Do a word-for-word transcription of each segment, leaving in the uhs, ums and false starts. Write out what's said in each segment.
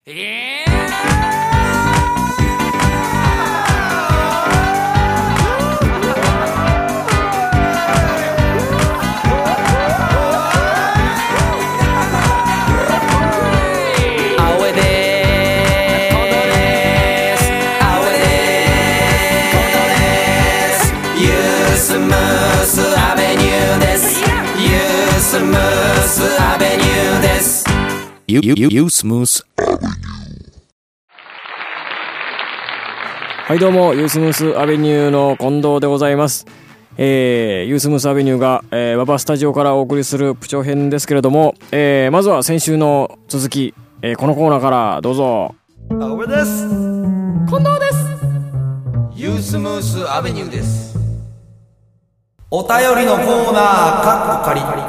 えースムースアベニューです。ユースムースアベニューです。ユースムースアベニュー。 はいどうもユースムースアベニューの近藤でございます。えー、ユースムースアベニューが、えー、馬場スタジオからお送りするプチョ編ですけれども、えー、まずは先週の続き、えー、このコーナーからどうぞ。 あおべです。 近藤です。ユースムースアベニューです。 お便りのコーナーかっこかり。はい、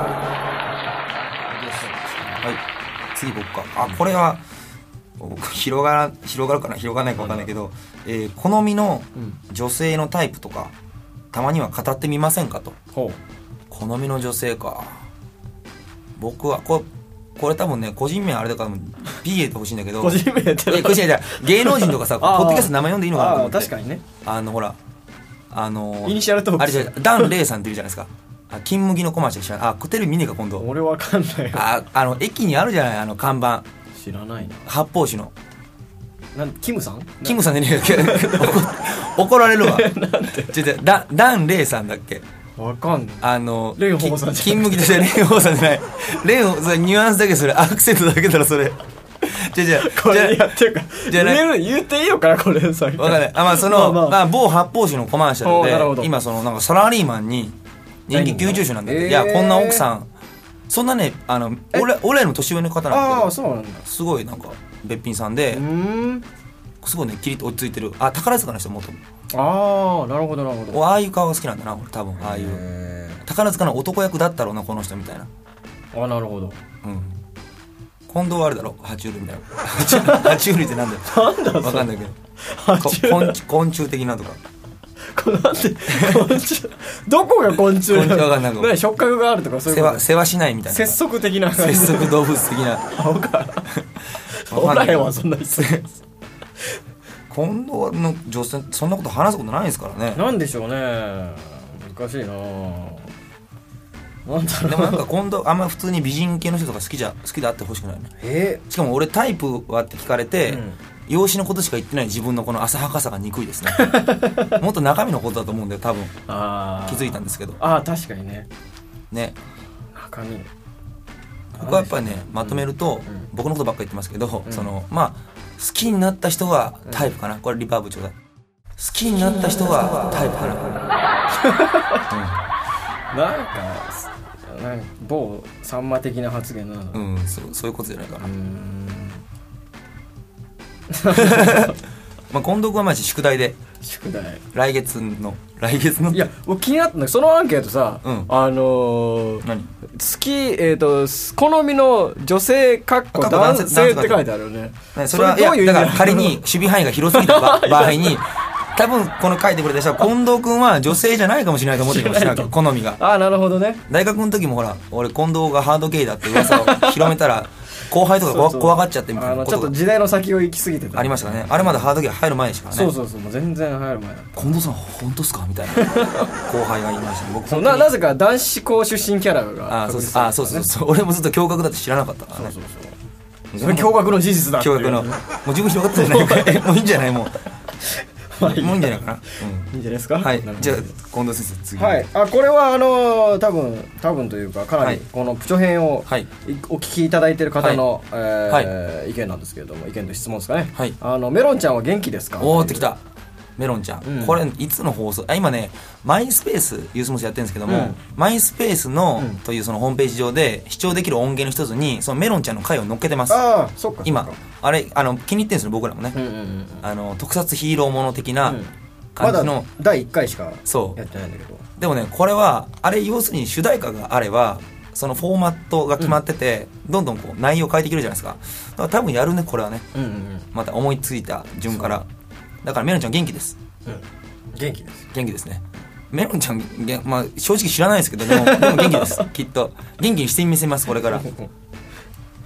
次僕か。あ、これは広がら広がるかな広がらないか分かんないけど、えー、好みの女性のタイプとかたまには語ってみませんかと。 ほう。 好みの女性か。僕はこれこれ多分ね個人名あれだから P 入れてほしいんだけど。 個人名ってえ個人名じゃ芸能人とかさポッドキャスト名前読んでいいのかなと思って。 あ確かにね。 あのほら。あのー、 イニシャルトークあれじゃダンレイさんっているじゃないですか。あ金麦のコマーシャル知らない。あテレビ見ねえか今度。 俺わかんないよ。 ああの駅にあるじゃないあの看板。 知らないな。 発泡酒のなんキムさんキムさんでねえ怒られるわ。なんでちょっとダダンレイさんだっけ。 わかんない。 あのレンホーさんじゃ金麦としてレンホーさんじゃないレンホーそれニュアンスだけそれアクセントだけだろそれ。じゃじゃこれやってるかじゃな言, 言っていいのかなこれさ。わかんないあまあその、まあまあまあ、某発泡酒のコマーシャルで今そのなんかサラリーマンに人気急上昇なんだけど、いやこんな奥さんそんなねあの俺俺らの年上の方なんだけど、 あそうなんだ。 すごいなんかべっぴんさんで、うーんすごいねキリッと落ち着いてる。あ宝塚の人もとああなるほどなるほど。 ああいう顔が好きなんだな俺多分。ああいう宝塚の男役だったろうなこの人みたいな。 あなるほど。 うん近藤はあれだろ爬虫類みたいな。爬虫類ってなんだよ。 なんだそれわかんないけど昆虫昆虫的なとか。 こなんで昆虫どこが昆虫なの。 昆虫わかんない。 何触覚があるとかそういうこと。 世話しないみたいな。 節足的な節足動物的な。 青かおらへんわそんな人。 近藤の女性そんなこと話すことないですからね。 なんでしょうね難しいな。なんだろう。 でもなんか今度あんま普通に美人系の人とか好きじゃ好きであってほしくないね。 えー、しかも俺タイプはって聞かれて、うん、容姿のことしか言ってない自分のこの浅はかさが憎いですね。もっと中身のことだと思うんだよ多分。あ気づいたんですけど。 あ確かにね。ね中身僕はやっぱりねまとめると、うん、僕のことばっかり言ってますけど、うん、そのまあ好きになった人はタイプかな、うん、これリバーブちょうだい。好きになった人はタイプかな。 うん、なんかなんか某さんま的な発言なの。 うんそうそういうことじゃないかな。うーんまあ近藤君はまじ宿題で宿題来月の来月のいや僕気になったんだけどそのアンケートさ、うん、あのー、 何好きえっ、ー、と好みの女性かっこ男性って書いてあるよね。 それはそれどういう意味だから仮に守備範囲が広すぎた場合に多分この書いてくれた人は近藤君は女性じゃないかもしれないと思ってるかもしれないけど好みが。 ああなるほどね。 大学の時もほら俺近藤がハードゲイだって噂を広めたら後輩とかそうそう怖がっちゃってみたいなことちょっと時代の先を行き過ぎてたありましたね。あれまだハードゲイ入る前ですからね。 そうそうそうもう全然入る前だった。 近藤さん本当っすかみたいな後輩がいましたね。僕そう な, なぜか男子校出身キャラがあそうそうあそうそうそう俺もずっと驚愕だって知らなかったからね。 そうそうそうそれ驚愕の事実だっていう、 驚愕のもう自分広がったじゃないかもういいんじゃないもうもういいんじゃないかな、うん、 いいんじゃないですか。 はいじゃあ近藤先生次。 はいあこれはあのー、多分多分というかかなりこのプチョ編を、はい、お聞きいただいている方の、はいえーはい、意見なんですけれども意見と質問ですかね。はいあのメロンちゃんは元気ですか。 おーってきたメロンちゃん、うん、これいつの放送あ今ねマイスペースユースモスやってるんですけども、うん、マイスペースの、うん、というそのホームページ上で視聴できる音源の一つにそのメロンちゃんの回を載っけてます。 ああそっか今あれあの気に入ってるんですよ僕らもね、うんうんうん、あの特撮ヒーローもの的な、うんまだだいいっかいしかやってないんだけどでもねこれはあれ要するに主題歌があればそのフォーマットが決まってて、うん、どんどんこう内容変えていけるじゃないですか。だから多分やるねこれはね、うんうんうん、また思いついた順からだからメロンちゃん元気です、 うん、元気です元気ですねメロンちゃん、まあ、正直知らないですけどでもでも元気ですきっと元気にしてみせますこれから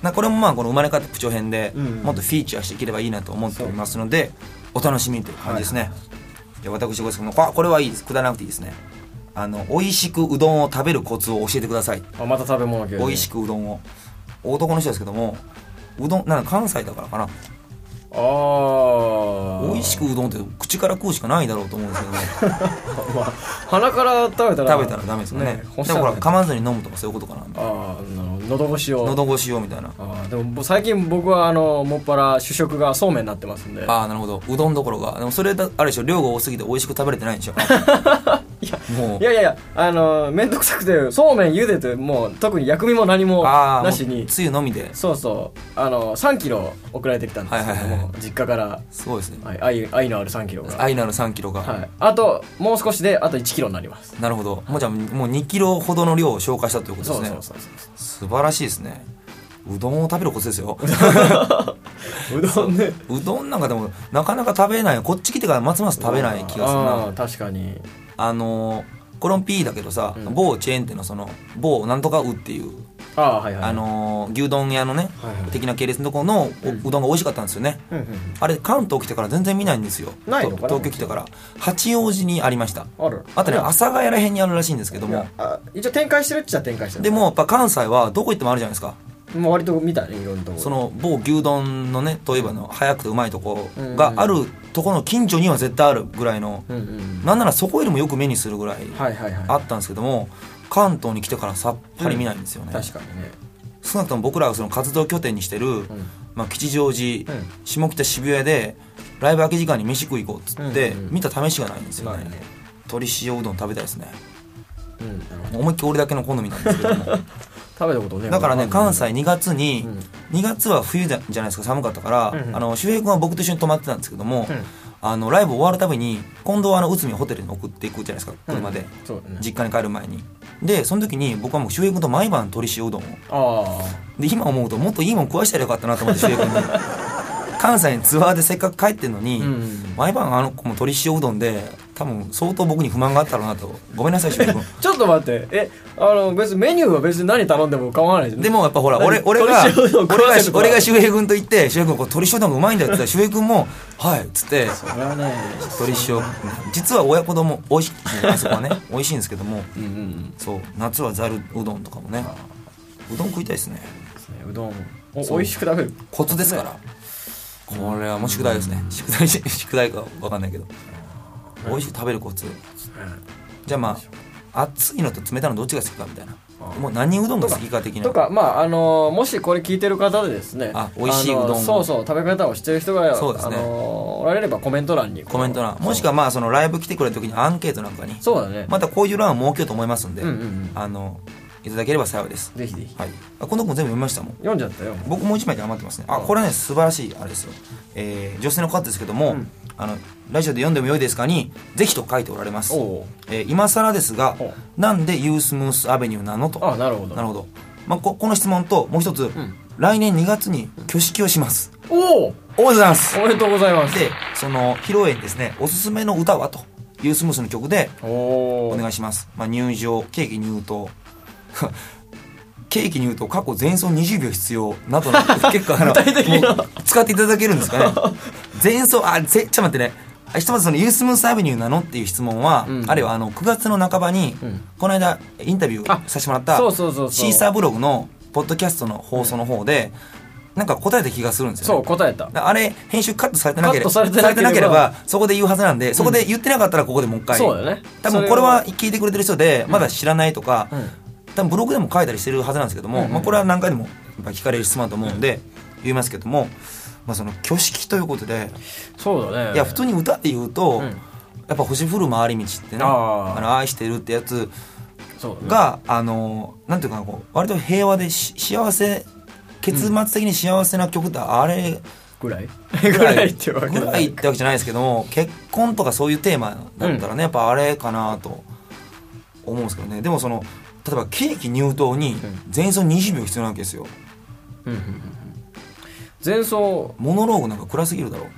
なこれもまあこの生まれ変わったプチョ編でうんうんもっとフィーチャーしていければいいなと思っておりますので、お楽しみにという感じですね。じゃあ私ごですけども、あこれはいいです、くだらなくていいですね。あの美味しくうどんを食べるコツを教えてください。 あまた食べ物系で美味しくうどんを、男の人ですけども、うどんなんか関西だからかな、 ああ美味しくうどんって口から食うしかないだろうと思うんですけどもまあ鼻から食べたら食べたらダメですよね。 ね干しでたらもほら噛まずに飲むとかそういうことかな。 ああなるほど、喉越しを喉越しをみたいな。 あでも最近僕はあのもっぱら主食がそうめんになってますんで。 ああなるほど、うどんどころがでもそれだあれでしょ、量が多すぎて美味しく食べれてないんでしょいやもういやいやいやあの面倒くさくてそうめん茹でてもう特に薬味も何もああなしにもうつゆのみで。 そうそうあのさんキロ送られてきたんですけども、 はいはいはい実家から、 すごいですね。 はい、愛, 愛のあるさんキロが、 愛のあるさんキロが、 はい、あともう少しであといちキロになります。 なるほど。もうじゃあもうにキロほどの量を消化したということですね。 そうそうそうそう素晴らしいですね。うどんを食べるコツですようどんねうどんなんかでもなかなか食べない、こっち来てからますます食べない気がするな。 あ確かにあのコロンピーだけどさ、 うん某チェーン店のその某なんとかうっていう、 ああはいはいあの牛丼屋のね、 はいはい的な系列のところのおうどんが美味しかったんですよね、 うんうんあれ関東来てから全然見ないんですよ。 ないのかなと東京来てから八王子にありました。 あるあとねいや阿佐ヶ谷らへんにあるらしいんですけどもいや、あ一応展開してるっちゃ展開してる。 でもやっぱ関西はどこ行ってもあるじゃないですか。 もう割と見たねいろんなところ。 その某牛丼のね、といえばの早くてうまいとこがあるところの近所には絶対あるぐらいの、 うんうんうんなんならそこよりもよく目にするぐらいはいはいはいあったんですけども、関東に来てからさっぱり見ないんですよね、 確かにね。 少なくとも僕らがその活動拠点にしてる、 うんまあ、吉祥寺、 うん下北渋谷でライブ空き時間に飯食い行こうっつって、 うんうん見た試しがないんですよね。 ないね鶏塩うどん食べたいですね。 うんなるほど思いっきり俺だけの好みなんですけども食べたことねだからね関西西にがつに、 うんにがつは冬じゃじゃないですか、寒かったから、 うんうんあの周平君は僕と一緒に泊まってたんですけども、 うんあのライブ終わるたびに今度はあの内海ホテルに送っていくじゃないですか、車で、 そうだね。 実家に帰る前に。でその時に僕はもう周平君と毎晩鶏塩うどんをあで今思うともっといいもん食わしたらよかったなと思って周平君に関西にツアーでせっかく帰ってんのに、 あ、うん、 毎晩あの子も鶏塩うどんで多分相当僕に不満があったろうなと。ごめんなさい周平君ちょっと待ってえあの別にメニューは別に何頼んでも構わないじゃん。 でもやっぱほら何俺俺が鶏塩うどん食俺がわせるとか俺が周平君と言って周平君これ鶏塩うどんがうまいんだよって言ったら周平君もはいっつってそれはね鶏塩実は親子丼も美味しいあそこはね美味しいんですけども、 うんうんうんそう夏はざるうどんとかもね、うどん食いたいですね。 ですねうどんおそう美味しく食べるコツですから、これはもう宿題ですね、宿題し宿題か分かんないけど美味しく食べるコツ。じゃあまあ熱いのと冷たいのどっちが好きかみたいな、もう何うどんが好きか的なとかまああのもしこれ聞いてる方でですねあ美味しいうどんをあのそうそう食べ方を知ってる人がそうですねあのおられればコメント欄にコメント欄もしくはまあそのライブ来てくれた時にアンケートなんかにそうだねまたこういう欄を設けようと思いますんで、 うんうんうんあのいただければ幸いです。 ぜひぜひはい、あこの子も全部読みましたもん。 読んじゃったよ僕もう一枚で余ってますね。あこれはね素晴らしいあれですよ、えー女性の方ですけども、 うんあのラジオで読んでもよいですかにぜひと書いておられます。 おうえー今更ですがほなんでユースムースアベニューなのと。 あなるほどなるほど、まあ、こ, この質問ともう一つ、 ん来年にがつに挙式をします。 おおおめでとうございます。 おめでとうございますでその披露宴にですねおすすめの歌はとユースムースの曲でおおお願いします。まあ、入場ケーキ入刀ケーキ入刀過去前奏にじゅうびょう必要などの結構あの具体的なもう使っていただけるんですかね前奏あぜちょっと待ってねあひとまずそのユースムースアベニューなのっていう質問は、 うんあれはあのくがつの半ばに、 うんこの間インタビューさせてもらったそうそうそうそうシーサーブログのポッドキャストの放送の方で、なんか答えた気がするんですよね。 そう答えただあれ編集カットされてなければカットされてなければされてなければそこで言うはずなんで、そこで言ってなかったらここでもう一回、 そうだよね多分これは聞いてくれてる人でまだ知らないとか、 うん多分ブログでも書いたりしてるはずなんですけども、 うんうんまあ、これは何回でもやっぱ聞かれる質問だと思うんで言いますけども、まあ、その挙式ということで、 そうだねいや普通に歌で言うと、 うんやっぱ星降る回り道ってねあーあの愛してるってやつそうだねが、あのなんていうかなこう割と平和でし幸せ結末的に幸せな曲ってあれぐらいぐぐらいってわけぐらいってわけじゃないですけども、結婚とかそういうテーマだったらね、やっぱあれかなと思うんですけどね。でもその例えばケーキ入刀に前奏にじゅうびょう必要なわけですよ。 うんうんうんうん前奏モノローグなんか暗すぎるだろう。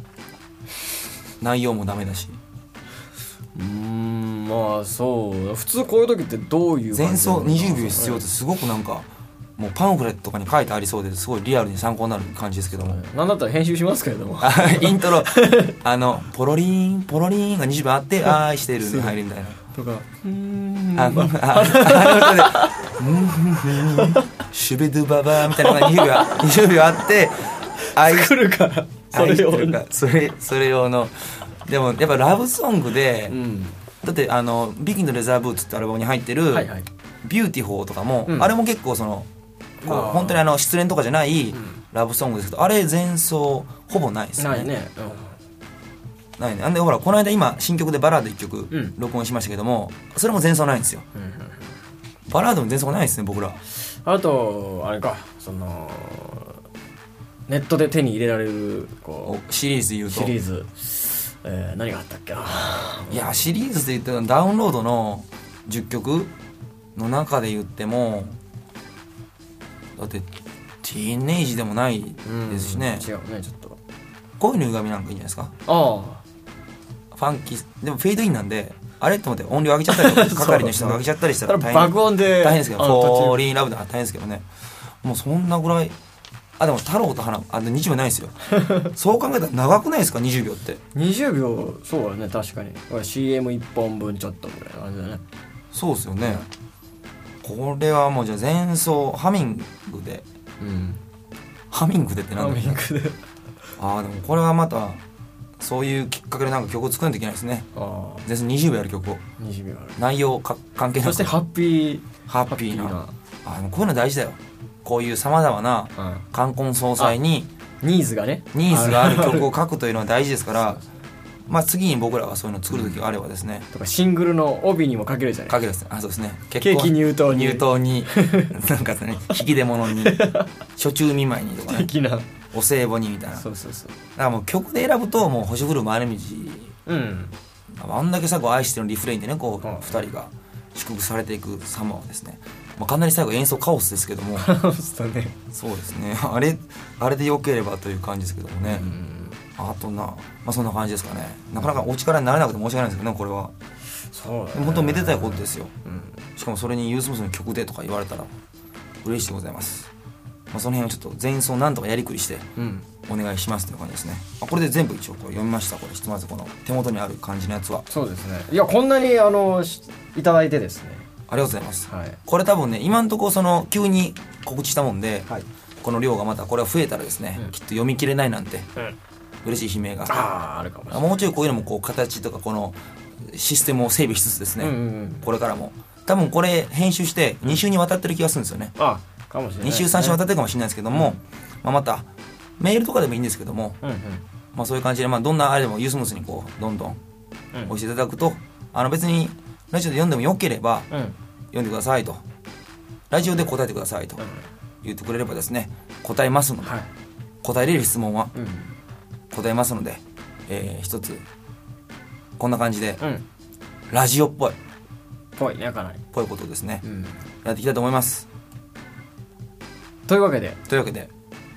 内容もダメだしうーんまあそう普通こういう時ってどういう感じ前奏にじゅうびょう必要ってうんすごくなんかもうパンフレットとかに書いてありそうですごいリアルに参考になる感じですけども、 なんだったら編集しますけれどもイントロあのポロリーンポロリーンがにじゅうびょうあって愛してるに入るみたいなとかうーんあああの歌でシュベドゥババーみたいなのがにじゅうびょうにじゅうびょうあって愛作るからそれ用のそれそれ用のでもやっぱラブソングで、うん、だってあのビギンのレザーブーツってアルバムに入ってる、はいはい、ビューティフォーとかも、うん、あれも結構そのこう本当にあの失恋とかじゃないラブソングですけど、あれ前奏ほぼないですよね。 ないね、 うん、ないね。なんでほらこの間今新曲でバラードいっきょく録音しましたけども、うん、それも前奏ないんですよ、うんうんうん、バラードも前奏がないですね僕ら。 あとあれかそのネットで手に入れられるこうシリーズ言うとシリーズ、えー、何があったっけな。 いやシリーズで言ってダウンロードのじゅっきょくの中で言ってもだってティーンエイジでもないですしね、 うん、違うねちょっと恋の歪みなんかいいんじゃないですか。 ああファンキーでもフェードインなんであれって思って音量上げちゃったり係の人が上げちゃったりしたら大変爆音で大変ですけどフォーリーラブで大変ですけどね。もうそんなぐらい。あでも太郎と花あにじゅうびょうないですよそう考えたら長くないですかにじゅうびょうって。 にじゅうびょうそうだね確かに シーエムいっ 本分ちょっとぐらいの感じだね。 そうですよね、うん、これはもうじゃあ前奏ハミングで、うん、ハミングでってなんだろう。ハミングでああでもこれはまたそういうきっかけでなんか曲を作らないといけないですね。あ前奏にじゅうびょうやる曲をにじゅうびょうある内容か関係なくそしてハッピーハッピーなあでもこういうの大事だよ。こういうさまざまな冠婚葬祭にニーズがねニーズがある曲を書くというのは大事ですからまあ次に僕らがそういうのを作る時があればですね、 とかシングルの帯にも書けるじゃない書けるですね。あそうですね結婚ケーキ入刀に入刀になんかね引き出物に初中見舞いにとかね的なお歳暮にみたいな。 そうそうそうだからもう曲で選ぶともう星降る回り道、うん、あんだけ最後愛してるのリフレインでねこう、うん、ふたりが祝福されていく様はですね、まあ、かなり最後演奏カオスですけどもカオスだね。 そうですねあれあれでよければという感じですけどもね。うんあとな、まあ、そんな感じですかね。なかなかお力になれなくて申し訳ないんですけどねこれは。 そうだね、 本当めでたいことですよ、うん、しかもそれにユースムースの曲でとか言われたら嬉しいでございます。まあ、その辺をちょっと前奏なんとかやりくりしてお願いしますという感じですね。まあ、これで全部一応これ読みました。これひとまずこの手元にある感じのやつは。 そうですね。いやこんなにあのいただいてですねありがとうございます、はい、これ多分ね今のところその急に告知したもんで、はい、この量がまたこれが増えたらですね、うん、きっと読み切れないなんて、うん嬉しい悲鳴があ, あるかもしれない。 もうちょいこういうのもこう形とかこのシステムを整備しつつですね、うんうんうん、これからも多分これ編集してに週にわたってる気がするんですよね、うん、あかもしれない、 に週さん週にわたってるかもしれないですけども、うんまあ、またメールとかでもいいんですけども、うんうんまあ、そういう感じで、まあ、どんなあれでもユースムースにこうどんどん教えていただくと、うん、あの別にラジオで読んでもよければ、うん、読んでくださいとラジオで答えてくださいと言ってくれればですね答えますので、はい、答えれる質問は、うん答えますので、えー、一つこんな感じで、うん、ラジオっぽいぽいねかなりぽいことですね、うん、やっていきたいと思います。 というわけでというわけで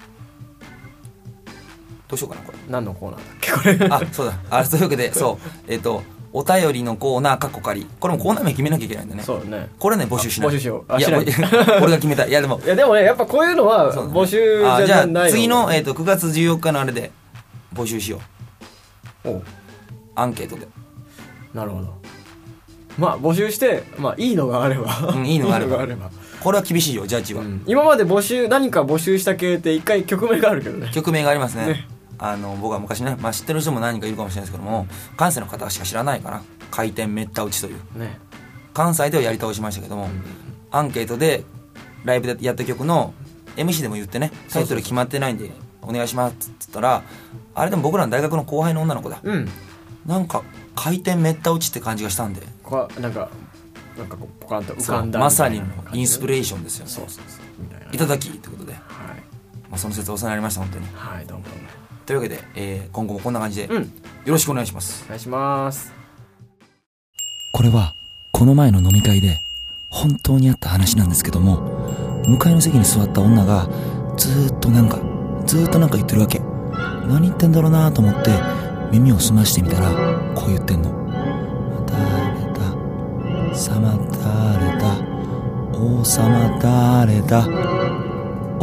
どうしようかなこれ何のコーナーだっけこれあそうだあというわけでそうえっ、ー、とお便りのコーナーカッコ仮これもコーナー名決めなきゃいけないんだね。 そうねこれね募集しない募集しようあいやしない俺が決めたいやでもいやでもねやっぱこういうのは募集じゃないの。 じゃあ次の、えー、とくがつじゅうよっかのあれで募集しよう。おうアンケートで。 なるほど。まあ募集してまあいいのがあれば、 うん、いいのがあればこれは厳しいよジャッジは、うん、 今まで募集何か募集した系って一回曲名があるけどね。 曲名がありますね。ねあの僕は昔ね、まあ、知ってる人も何人かいるかもしれないですけども関西の方しか知らないかな回転めった打ちという、ね、関西ではやり倒しましたけども、うん、アンケートでライブでやった曲の エムシー でも言ってねタイトル決まってないんでお願いしますって言ったらあれでも僕らの大学の後輩の女の子だ、うん、なんか回転めった打ちって感じがしたんでこなんかなんかこうポカンと浮かんだまさにのインスピレーションですよね。 そうそうそうみたいな、ね、 いただきということで、はいまあ、その説お世話になりました本当に。 はいどうもどうも。 というわけで、えー、今後もこんな感じで、うん、よろしくお願いします。 お願いします。 これはこの前の飲み会で本当にあった話なんですけども向かいの席に座った女がずーっとなんかずーっとなんか言ってるわけ。何言ってんだろうなと思って耳を澄ましてみたらこう言ってんの。誰だ様誰だ王様誰だ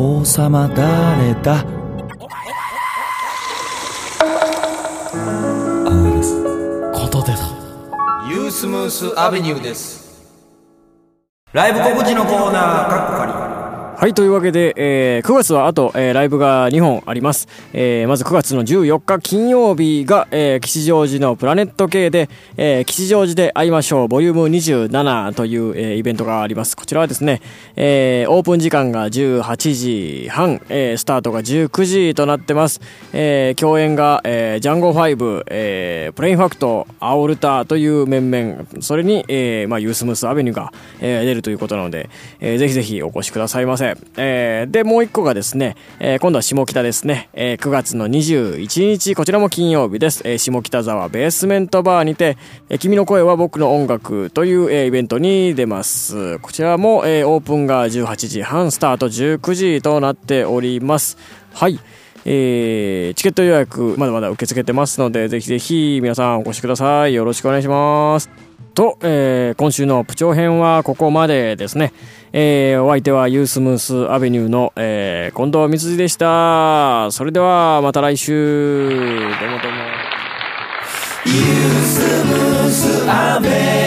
王様誰だ。青です。 ことでだ。 ユースムースアベニューです。ライブ告知のコーナーかっこかり。 はい、というわけで、えー、くがつはあと、えー、ライブがにほんあります。えー、まずくがつのじゅうよっか金曜日が、えー、吉祥寺のプラネット系で、えー、吉祥寺で会いましょうボリュームにじゅうななという、えー、イベントがあります。こちらはですね、えー、オープン時間がじゅうはちじはん、えー、スタートがじゅうくじとなってます。えー、共演が、えー、ジャンゴファイブ、えー、プレインファクト、アオルタという面々、それに、えー、まあ、ユースムースアベニューが、えー、出るということなので、えー、ぜひぜひお越しくださいませ。えー、でもう一個がですね、えー、今度は下北ですね、えー、くがつのにじゅういちにち、こちらも金曜日です。えー、下北沢ベースメントバーにて、えー、君の声は僕の音楽という、えー、イベントに出ます。こちらも、えー、オープンがじゅうはちじはん、スタートじゅうくじとなっております。はい、えー、チケット予約まだまだ受け付けてますので、ぜひぜひ皆さんお越しください。よろしくお願いします。と、えー、今週のプチョ編はここまでですね。えー、お相手はユースムースアベニューの、えー、近藤光でした。それではまた来週。どうもどうも。ユースムースアベニュー